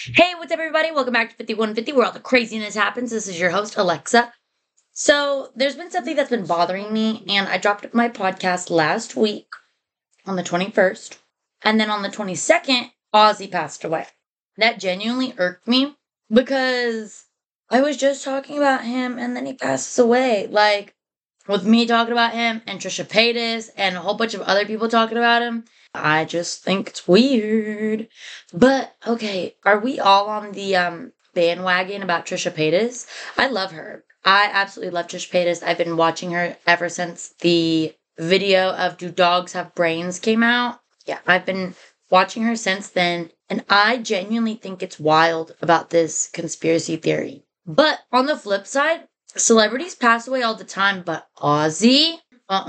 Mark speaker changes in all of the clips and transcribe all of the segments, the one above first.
Speaker 1: Hey, what's up, everybody? Welcome back to 5150, where all the craziness happens. This is your host, Alexa. So, there's been something that's been bothering me, and I dropped my podcast last week on the 21st, and then on the 22nd, Ozzy passed away. That genuinely irked me because I was just talking about him, and then he passes away. Like, with me talking about him, and Trisha Paytas, and a whole bunch of other people talking about him, I just think it's weird. But okay, are we all on the bandwagon about Trisha Paytas? I love her. I absolutely love Trisha Paytas. I've been watching her ever since the video of Do Dogs Have Brains came out. Yeah, I've been watching her since then, and I genuinely think it's wild about this conspiracy theory. But on the flip side, celebrities pass away all the time, but Ozzy?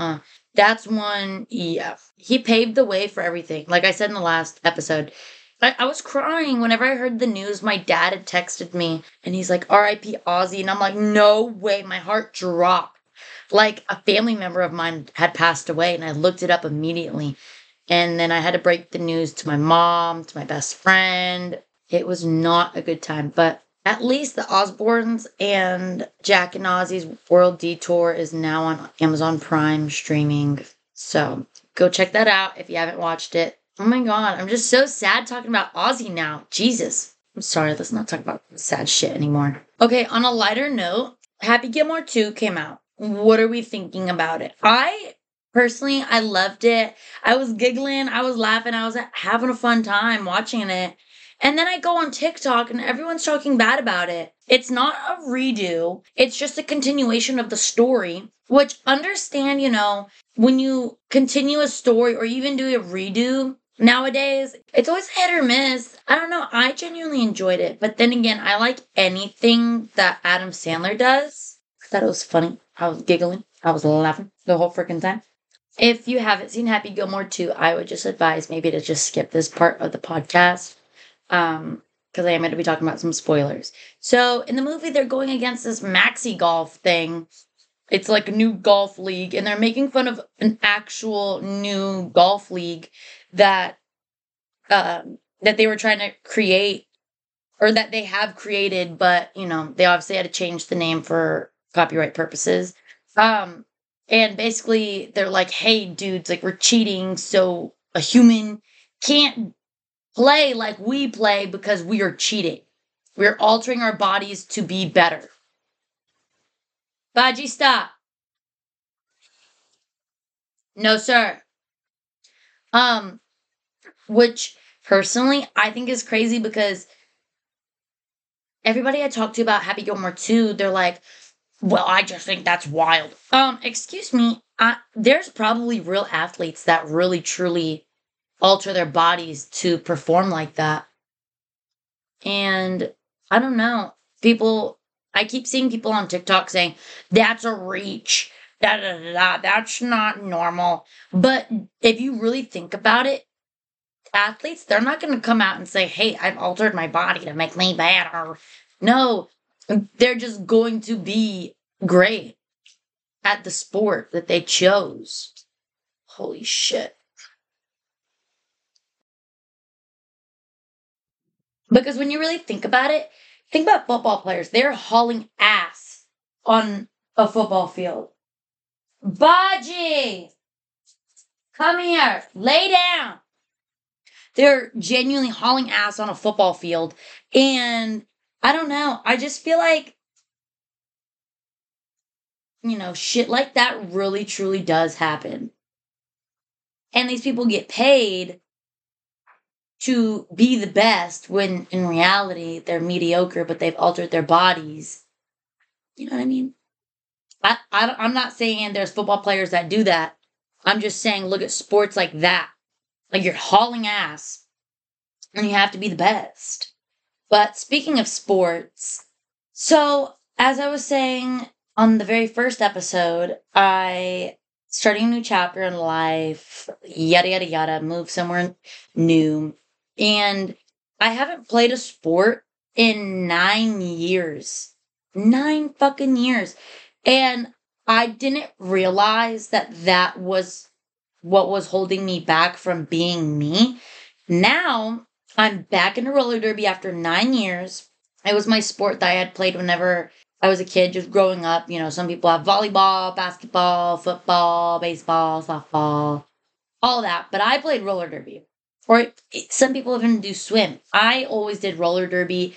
Speaker 1: That's one, yeah. He paved the way for everything. Like I said in the last episode, I was crying whenever I heard the news. My dad had texted me and he's like, R.I.P. Ozzy. And I'm like, no way. My heart dropped. Like a family member of mine had passed away and I looked it up immediately. And then I had to break the news to my mom, to my best friend. It was not a good time, but at least the Osbournes and Jack and Ozzy's World Detour is now on Amazon Prime streaming. So go check that out if you haven't watched it. Oh my God, I'm just so sad talking about Ozzy now. Jesus. I'm sorry, let's not talk about sad shit anymore. Okay, on a lighter note, Happy Gilmore 2 came out. What are we thinking about it? Personally, I loved it. I was giggling, I was laughing, I was having a fun time watching it. And then I go on TikTok and everyone's talking bad about it. It's not a redo. It's just a continuation of the story, which understand, when you continue a story or even do a redo nowadays, it's always hit or miss. I don't know. I genuinely enjoyed it. But then again, I like anything that Adam Sandler does. I thought it was funny. I was giggling. I was laughing the whole freaking time. If you haven't seen Happy Gilmore 2, I would just advise maybe to just skip this part of the podcast. Because I am going to be talking about some spoilers. So in the movie, they're going against this maxi golf thing. It's like a new golf league, and they're making fun of an actual new golf league that they were trying to create, or that they have created, but they obviously had to change the name for copyright purposes. And basically, they're like, "Hey, dudes, like we're cheating, so a human can't play like we play because we are cheating. We're altering our bodies to be better." Baji, stop. No, sir. Um, which personally I think is crazy because everybody I talked to about Happy Gilmore 2, they're like, well, I just think that's wild. Excuse me. There's probably real athletes that really truly alter their bodies to perform like that. And I don't know. I keep seeing people on TikTok saying, that's a reach. Da, da, da, da, that's not normal. But if you really think about it, athletes, they're not going to come out and say, hey, I've altered my body to make me better. No, they're just going to be great at the sport that they chose. Holy shit. Because when you really think about it, think about football players. They're hauling ass on a football field. Baji, come here. Lay down. They're genuinely hauling ass on a football field. And I don't know. I just feel like, shit like that really, truly does happen. And these people get paid to be the best when in reality they're mediocre, but they've altered their bodies. You know what I mean? I'm not saying there's football players that do that. I'm just saying look at sports like that. Like you're hauling ass and you have to be the best. But speaking of sports, so as I was saying on the very first episode, I starting a new chapter in life, yada, yada, yada, move somewhere new. And I haven't played a sport in 9 years. 9 fucking years. And I didn't realize that was what was holding me back from being me. Now, I'm back into roller derby after 9 years. It was my sport that I had played whenever I was a kid, just growing up. Some people have volleyball, basketball, football, baseball, softball, all that. But I played roller derby. Or some people even do swim. I always did roller derby.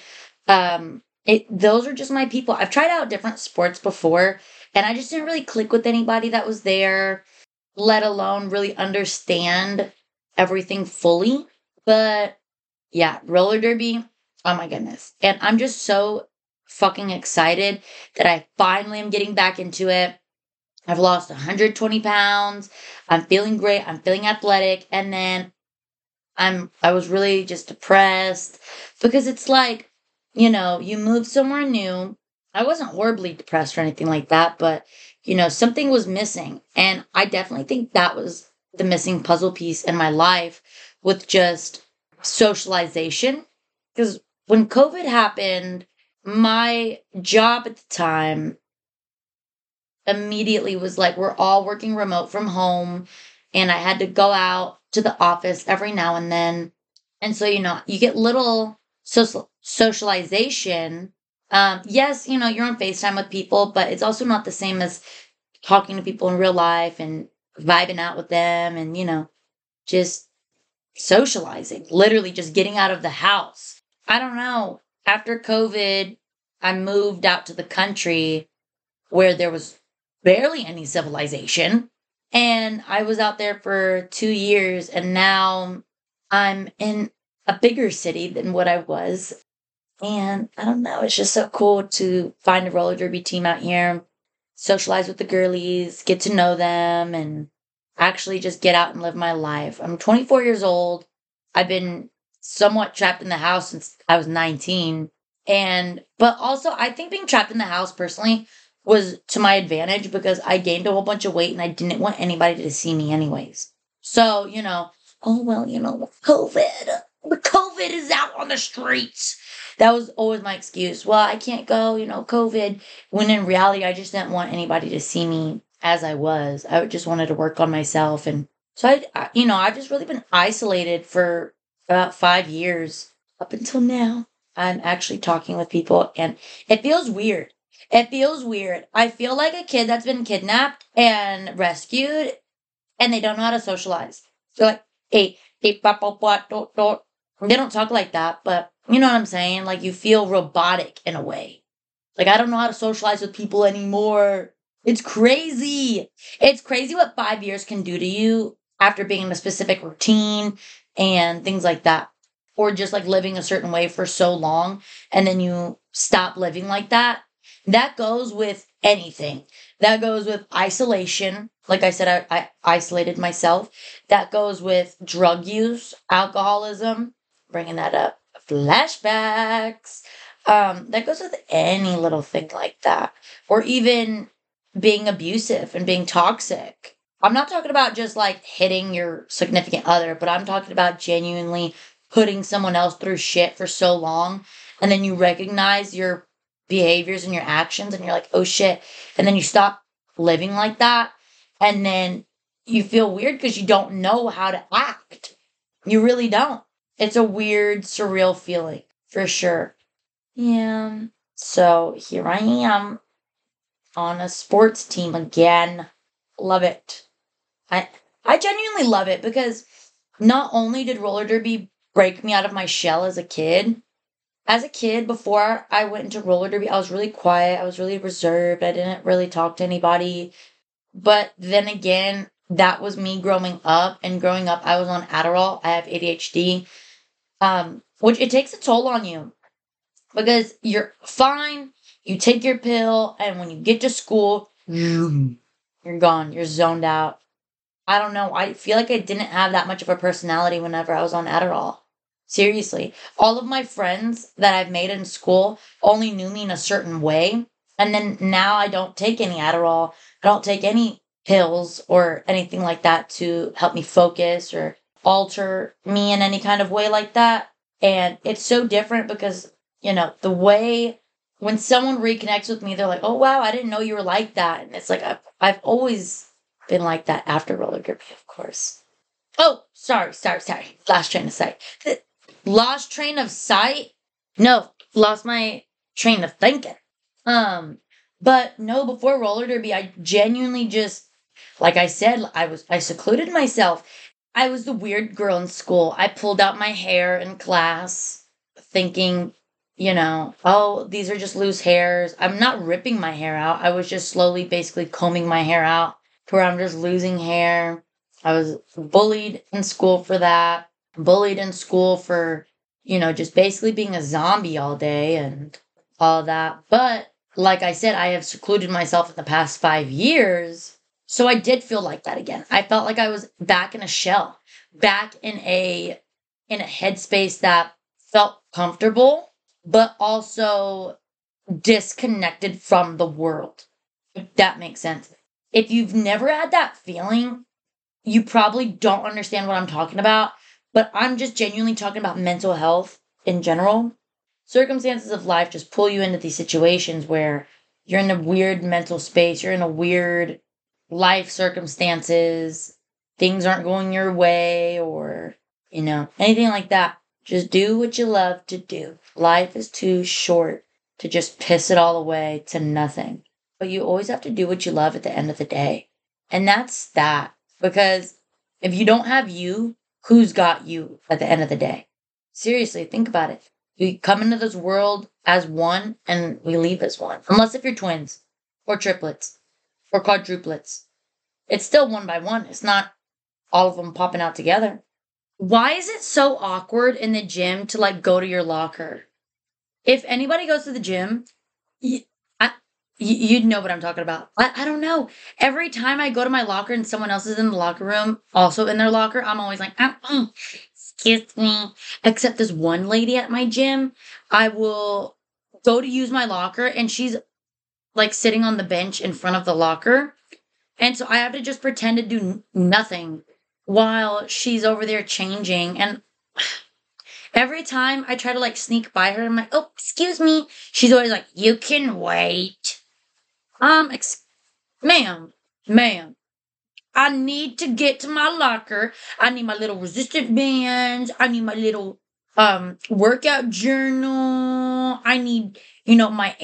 Speaker 1: Those are just my people. I've tried out different sports before, and I just didn't really click with anybody that was there, let alone really understand everything fully. But yeah, roller derby. Oh my goodness. And I'm just so fucking excited that I finally am getting back into it. I've lost 120 pounds. I'm feeling great. I'm feeling athletic. And then I was really just depressed because it's like, you move somewhere new. I wasn't horribly depressed or anything like that, but something was missing. And I definitely think that was the missing puzzle piece in my life with just socialization. Because when COVID happened, my job at the time immediately was like, we're all working remote from home, and I had to go out to the office every now and then. And so, you get little socialization. Yes, you're on FaceTime with people, but it's also not the same as talking to people in real life and vibing out with them and, just socializing, literally just getting out of the house. I don't know. After COVID, I moved out to the country where there was barely any civilization. And I was out there for 2 years, and now I'm in a bigger city than what I was. And I don't know, it's just so cool to find a roller derby team out here, socialize with the girlies, get to know them, and actually just get out and live my life. I'm 24 years old. I've been somewhat trapped in the house since I was 19. But also, I think being trapped in the house personally was to my advantage because I gained a whole bunch of weight and I didn't want anybody to see me anyways. So, oh, well, COVID is out on the streets. That was always my excuse. Well, I can't go, COVID. When in reality, I just didn't want anybody to see me as I was. I just wanted to work on myself. And so I've just really been isolated for about 5 years up until now. I'm actually talking with people and it feels weird. It feels weird. I feel like a kid that's been kidnapped and rescued and they don't know how to socialize. They're like, hey, papa, what, dot. They don't talk like that, but you know what I'm saying? Like you feel robotic in a way. Like I don't know how to socialize with people anymore. It's crazy. It's crazy what 5 years can do to you after being in a specific routine and things like that. Or just like living a certain way for so long and then you stop living like that. That goes with anything. That goes with isolation. Like I said, I isolated myself. That goes with drug use, alcoholism, bringing that up, flashbacks. That goes with any little thing like that. Or even being abusive and being toxic. I'm not talking about just like hitting your significant other, but I'm talking about genuinely putting someone else through shit for so long. And then you recognize your behaviors and your actions and you're like, oh shit. And then you stop living like that. And then you feel weird because you don't know how to act. You really don't. It's a weird, surreal feeling for sure. Yeah. So here I am on a sports team again. Love it. I I genuinely love it because not only did roller derby break me out of my shell as a kid. As a kid, before I went into roller derby, I was really quiet. I was really reserved. I didn't really talk to anybody. But then again, that was me growing up. And growing up, I was on Adderall. I have ADHD, which it takes a toll on you because you're fine. You take your pill, and when you get to school, you're gone. You're zoned out. I don't know. I feel like I didn't have that much of a personality whenever I was on Adderall. Seriously. All of my friends that I've made in school only knew me in a certain way. And then now I don't take any Adderall. I don't take any pills or anything like that to help me focus or alter me in any kind of way like that. And it's so different because, the way when someone reconnects with me, they're like, oh, wow, I didn't know you were like that. And it's like, I've always been like that after roller derby, of course. Oh, sorry. Last train of sight. lost train of sight. No, lost my train of thinking. But no, before roller derby, I genuinely just, like I said, I secluded myself. I was the weird girl in school. I pulled out my hair in class, thinking, oh, these are just loose hairs. I'm not ripping my hair out. I was just slowly, basically combing my hair out to where I'm just losing hair. I was bullied in school for that. Bullied in school for, just basically being a zombie all day and all that. But like I said, I have secluded myself in the past 5 years. So I did feel like that again. I felt like I was back in a shell, back in a headspace that felt comfortable, but also disconnected from the world. If that makes sense. If you've never had that feeling, you probably don't understand what I'm talking about, but I'm just genuinely talking about mental health in general. Circumstances of life just pull you into these situations where you're in a weird mental space, you're in a weird life circumstances, things aren't going your way, or, anything like that. Just do what you love to do. Life is too short to just piss it all away to nothing. But you always have to do what you love at the end of the day. And that's that. Because if you don't have you, who's got you at the end of the day? Seriously, think about it. We come into this world as one and we leave as one. Unless if you're twins or triplets or quadruplets. It's still one by one. It's not all of them popping out together. Why is it so awkward in the gym to go to your locker? If anybody goes to the gym, you'd know what I'm talking about. I don't know. Every time I go to my locker and someone else is in the locker room, also in their locker, I'm always like, excuse me. Except this one lady at my gym, I will go to use my locker and she's sitting on the bench in front of the locker. And so I have to just pretend to do nothing while she's over there changing. And every time I try to sneak by her, I'm like, oh, excuse me. She's always like, you can wait. Ma'am, I need to get to my locker. I need my little resistant bands. I need my little, workout journal. I need, my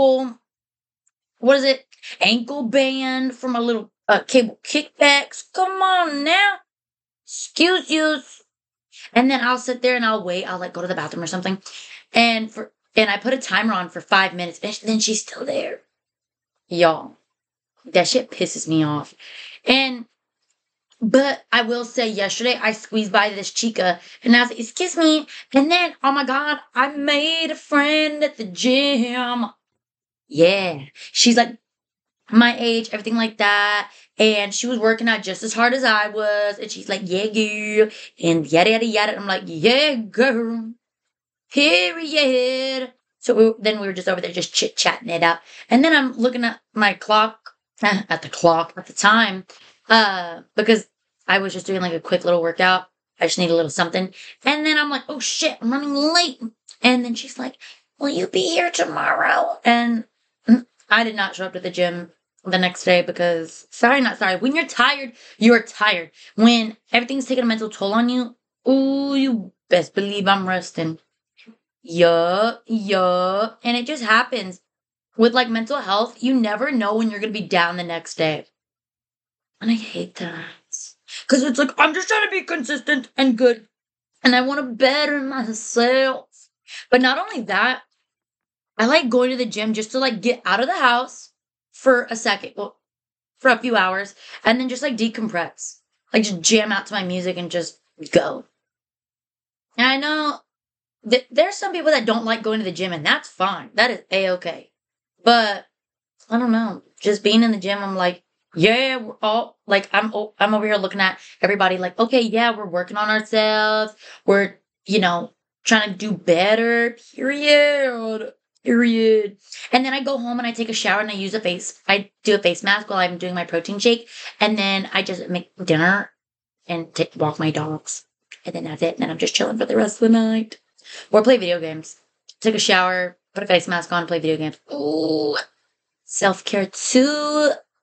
Speaker 1: ankle band for my little, cable kickbacks. Come on now. Excuse you. And then I'll sit there and I'll wait. I'll go to the bathroom or something. And I put a timer on for 5 minutes. And then she's still there. Y'all, that shit pisses me off. But I will say yesterday I squeezed by this chica and I was like, excuse me. And then, oh my God, I made a friend at the gym. Yeah. She's my age, everything like that. And she was working out just as hard as I was. And she's like, yeah, girl. And yada, yada, yada. I'm like, yeah, girl. Period. So then we were just over there just chit-chatting it out. And then I'm looking at my clock, at the time, because I was just doing a quick little workout. I just need a little something. And then I'm like, oh shit, I'm running late. And then she's like, will you be here tomorrow? And I did not show up to the gym the next day because, not sorry. When you're tired, you're tired. When everything's taking a mental toll on you, ooh, you best believe I'm resting. Yup. And it just happens. With mental health, you never know when you're going to be down the next day. And I hate that. Because it's I'm just trying to be consistent and good. And I want to better myself. But not only that, I like going to the gym just to get out of the house for a second. Well, for a few hours. And then just decompress. Just jam out to my music and just go. And I know there's some people that don't like going to the gym, and that's fine. That is A-okay. But I don't know. Just being in the gym, I'm like, yeah, we're all I'm over here looking at everybody okay, yeah, we're working on ourselves. We're, trying to do better. Period. And then I go home and I take a shower and I do a face mask while I'm doing my protein shake. And then I just make dinner and walk my dogs. And then that's it. And then I'm just chilling for the rest of the night. Or play video games. Take a shower, put a face mask on, play video games. Ooh, self-care too.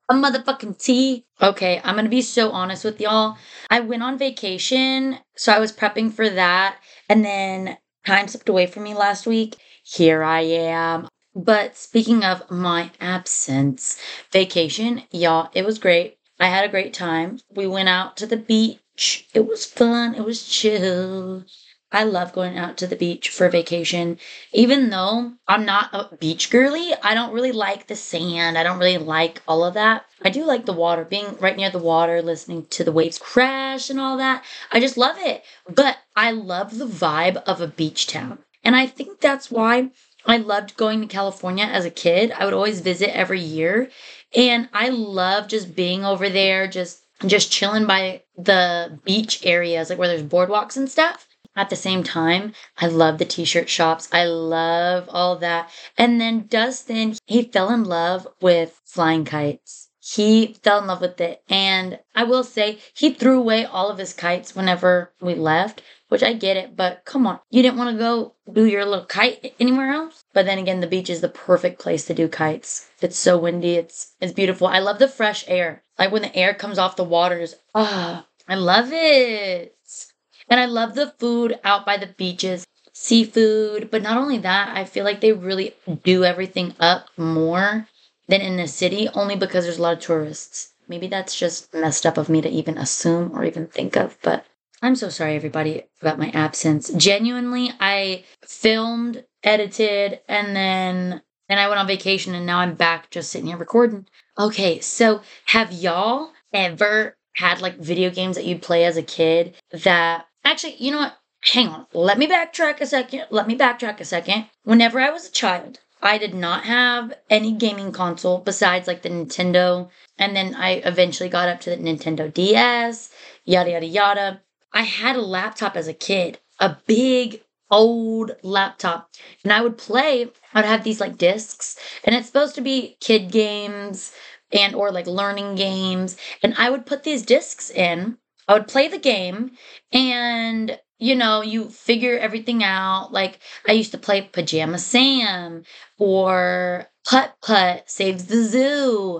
Speaker 1: A motherfucking tea. Okay, I'm gonna be so honest with y'all. I went on vacation, so I was prepping for that, and then time slipped away from me last week. Here I am. But speaking of my absence, vacation, y'all, it was great. I had a great time. We went out to the beach. It was fun. It was chill. I love going out to the beach for vacation. Even though I'm not a beach girly, I don't really like the sand. I don't really like all of that. I do like the water, being right near the water, listening to the waves crash and all that. I just love it. But I love the vibe of a beach town. And I think that's why I loved going to California as a kid. I would always visit every year. And I love just being over there, just chilling by the beach areas, like where there's boardwalks and stuff. At the same time, I love the t-shirt shops. I love all that. And then Dustin, he fell in love with flying kites. He fell in love with it. And I will say, he threw away all of his kites whenever we left, which I get it, but come on. You didn't want to go do your little kite anywhere else? But then again, the beach is the perfect place to do kites. It's so windy. It's beautiful. I love the fresh air. Like when the air comes off the waters. I love it. And I love the food out by the beaches, seafood. But not only that, I feel like they really do everything up more than in the city, only because there's a lot of tourists. Maybe that's just messed up of me to even assume or even think of, but I'm so sorry, everybody, about my absence. Genuinely, I filmed, edited, and I went on vacation, and now I'm back just sitting here recording. Okay, so have y'all ever had like video games that you'd play as a kid that actually, you know what? Hang on. Let me backtrack a second. Whenever I was a child, I did not have any gaming console besides like the Nintendo. And then I eventually got up to the Nintendo DS, yada, yada, yada. I had a laptop as a kid, a big old laptop. And I would play, I would have these like discs, and it's supposed to be kid games and or like learning games. And I would put these discs in. I would play the game and you figure everything out. Like I used to play Pajama Sam or Putt Putt Saves the Zoo.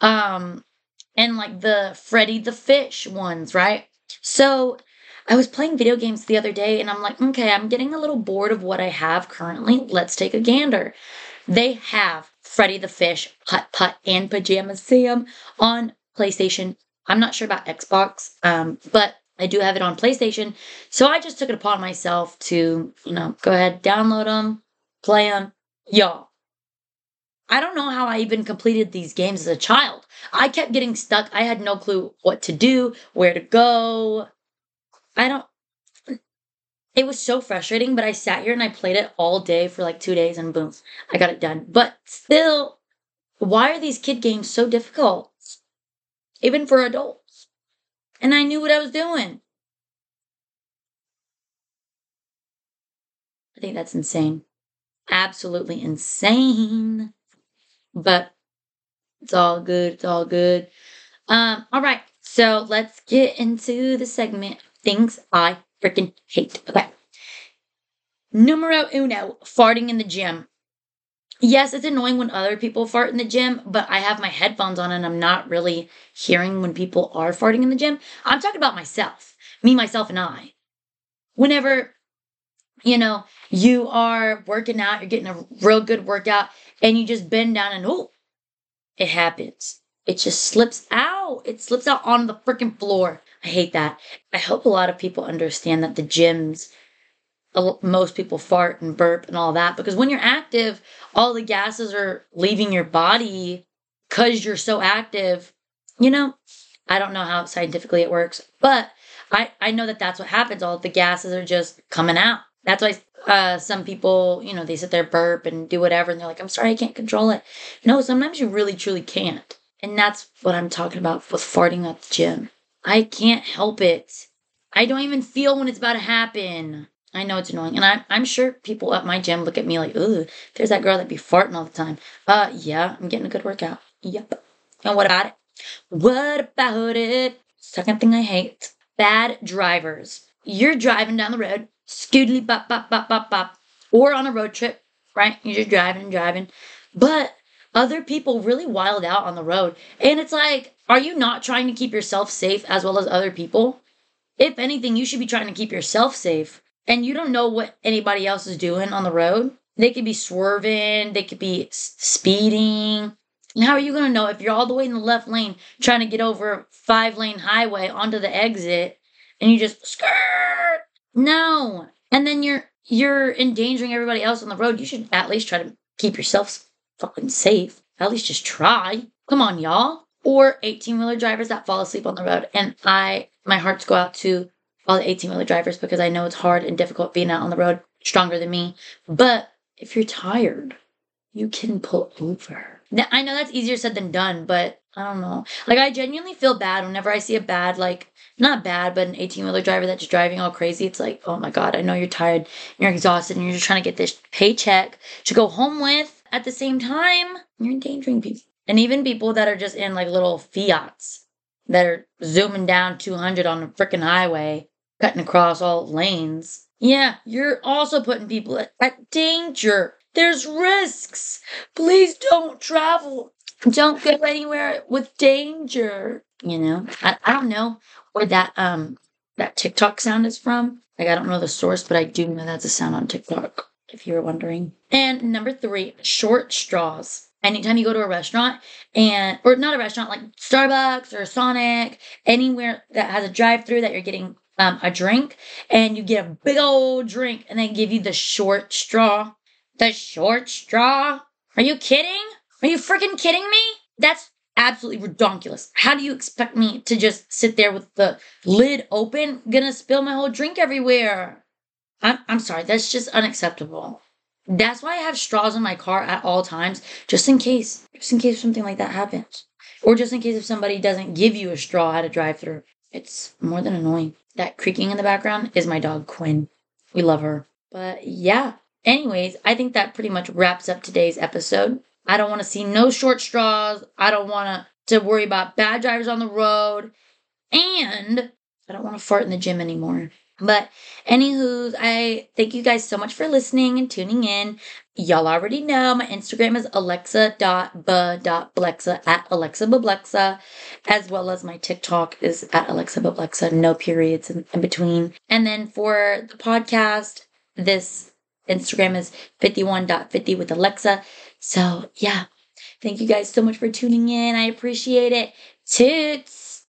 Speaker 1: And like the Freddy the Fish ones, right? So I was playing video games the other day and I'm like, okay, I'm getting a little bored of what I have currently. Let's take a gander. They have Freddy the Fish, Putt Putt, and Pajama Sam on PlayStation. I'm not sure about Xbox, but I do have it on PlayStation. So I just took it upon myself to, go ahead, download them, play them. Y'all, I don't know how I even completed these games as a child. I kept getting stuck. I had no clue what to do, where to go. I don't. It was so frustrating, but I sat here and I played it all day for like 2 days and boom, I got it done. But still, why are these kid games so difficult? Even for adults. And I knew what I was doing. I think that's insane. Absolutely insane. But it's all good. It's all good. All right. So let's get into the segment things I freaking hate. Okay. Numero uno, farting in the gym. Yes, it's annoying when other people fart in the gym, but I have my headphones on and I'm not really hearing when people are farting in the gym. I'm talking about myself, me, myself, and I. Whenever, you are working out, you're getting a real good workout, and you just bend down and, oh, it happens. It just slips out. It slips out on the freaking floor. I hate that. I hope a lot of people understand that the gyms, most people fart and burp and all that because when you're active, all the gases are leaving your body because you're so active. I don't know how scientifically it works, but I know that that's what happens. All the gases are just coming out. That's why some people, they sit there, burp and do whatever, and they're like, I'm sorry, I can't control it. No, sometimes you really, truly can't. And that's what I'm talking about with farting at the gym. I can't help it. I don't even feel when it's about to happen. I know it's annoying. And I'm sure people at my gym look at me like, ooh, there's that girl that be farting all the time. Yeah, I'm getting a good workout. Yep. And what about it? What about it? Second thing I hate. Bad drivers. You're driving down the road, scootly bop, bop, bop, bop, bop. Or on a road trip, right? You're just driving and driving. But other people really wild out on the road. And it's like, are you not trying to keep yourself safe as well as other people? If anything, you should be trying to keep yourself safe. And you don't know what anybody else is doing on the road. They could be swerving, they could be speeding. And how are you going to know if you're all the way in the left lane trying to get over a 5-lane highway onto the exit and you just skirt? No. And then you're endangering everybody else on the road. You should at least try to keep yourself fucking safe. At least just try. Come on, y'all. Or 18-wheeler drivers that fall asleep on the road. And my hearts go out to all the 18-wheeler drivers because I know it's hard and difficult being out on the road, stronger than me. But if you're tired, you can pull over. Now, I know that's easier said than done, but I don't know. Like, I genuinely feel bad whenever I see a bad, like, not bad, but an 18-wheeler driver that's driving all crazy. It's like, oh my God, I know you're tired, you're exhausted, and you're just trying to get this paycheck to go home with. At the same time, you're endangering people. And even people that are just in, like, little Fiats that are zooming down 200 on a freaking highway, cutting across all lanes. Yeah, you're also putting people at danger. There's risks. Please don't travel. Don't go anywhere with danger. You know, I don't know where that TikTok sound is from. Like, I don't know the source, but I do know that's a sound on TikTok, if you were wondering. And number 3, short straws. Anytime you go to a restaurant or not a restaurant, like Starbucks or Sonic, anywhere that has a drive-through that you're getting a drink, and you get a big old drink and they give you the short straw. The short straw? Are you kidding? Are you freaking kidding me? That's absolutely redonkulous. How do you expect me to just sit there with the lid open, gonna spill my whole drink everywhere? I'm sorry, that's just unacceptable. That's why I have straws in my car at all times, just in case something like that happens. Or just in case if somebody doesn't give you a straw at a drive-thru. It's more than annoying. That creaking in the background is my dog, Quinn. We love her. But yeah. Anyways, I think that pretty much wraps up today's episode. I don't want to see no short straws. I don't want to worry about bad drivers on the road. And I don't want to fart in the gym anymore. But anywho, I thank you guys so much for listening and tuning in. Y'all already know my Instagram is alexa.ba.blexa at alexabablexa, as well as my TikTok is at alexabablexa, no periods in between. And then for the podcast, this Instagram is 51.50 with Alexa. So yeah, thank you guys so much for tuning in. I appreciate it. Toots!